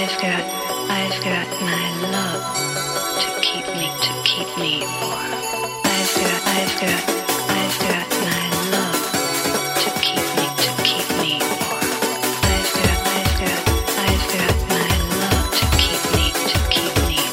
I've got my love to keep me warm. I've got my love to keep me warm. I've got my love to keep me warm.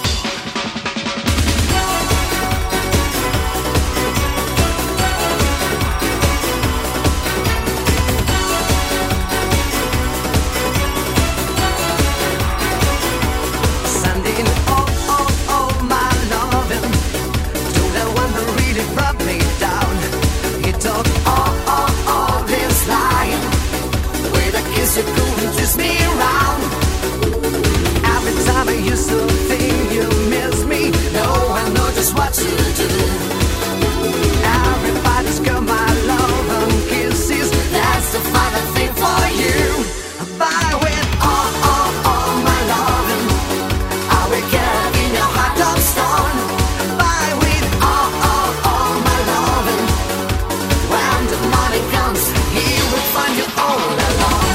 Sending oh my loving to the one who really brought me down. He took all this lying. With a kiss you couldn't twist me around. Every time I used to think you miss me, no one knows just what to do. Everybody's got my love and kisses. That's the final thing for you. By with all my loving, I will care in your heart of stone. By with all my loving, when the morning comes, he will find you all alone.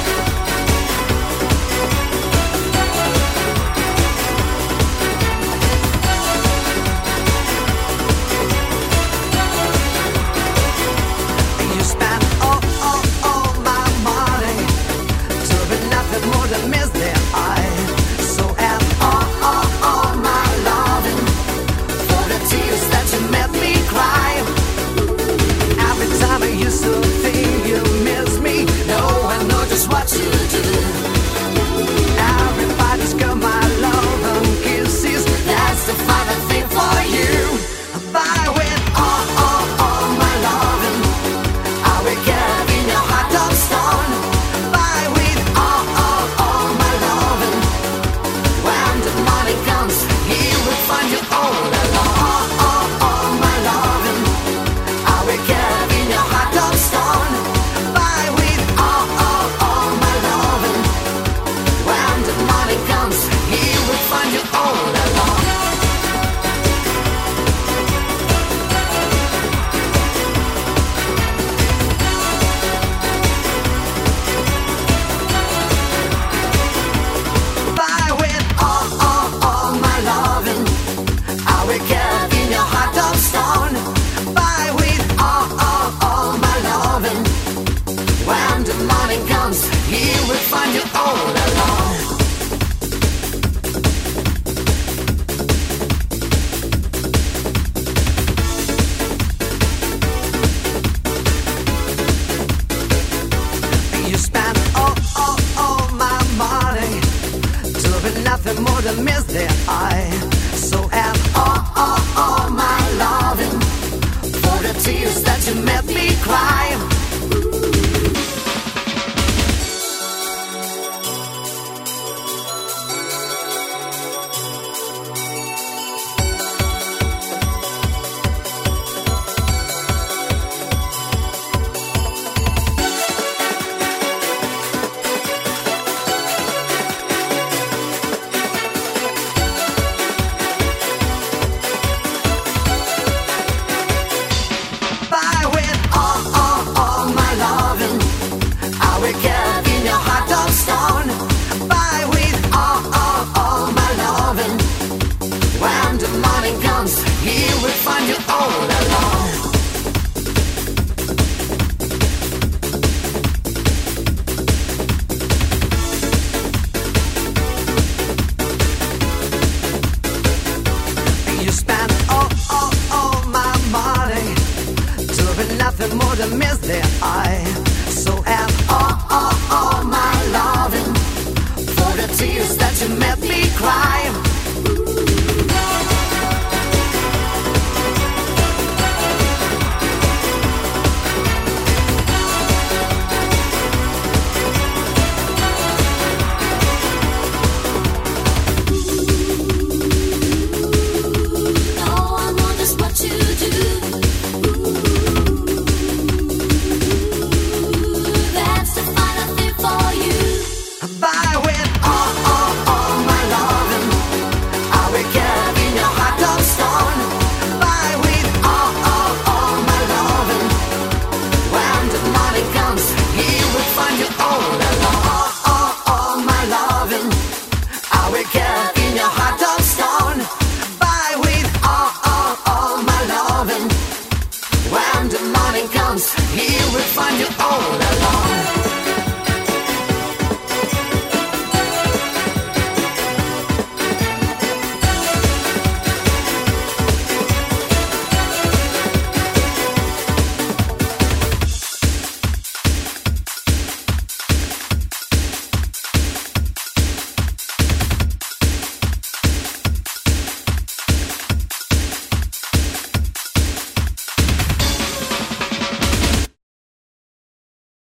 You spend all my money to be nothing more than miss the eye. So have all my loving for the tears that you made me cry. Every time I used to think you miss me, no one knows just what to do. Everybody's got my love and kisses. That's the final thing for you. By with all my loving, I will care in your heart of stone. By with all my loving, when the morning comes, he will find you all alone. All my loving, I will care in your heart of stone. By with all my loving, when the morning comes, he will find you all alone. By with all my loving, I will care in your heart of stone. By with all my loving, when the morning comes, he will find you all alone. You spend all my money to be nothing more than miss the eye. So have all my loving for the tears that you made me cry. By with all my loving, I will care in your heart of stone. By with all my loving, when the morning comes, he will find you all alone. You spend all my money to be nothing more than miss the eye. So have all my loving for the tears that you made me cry.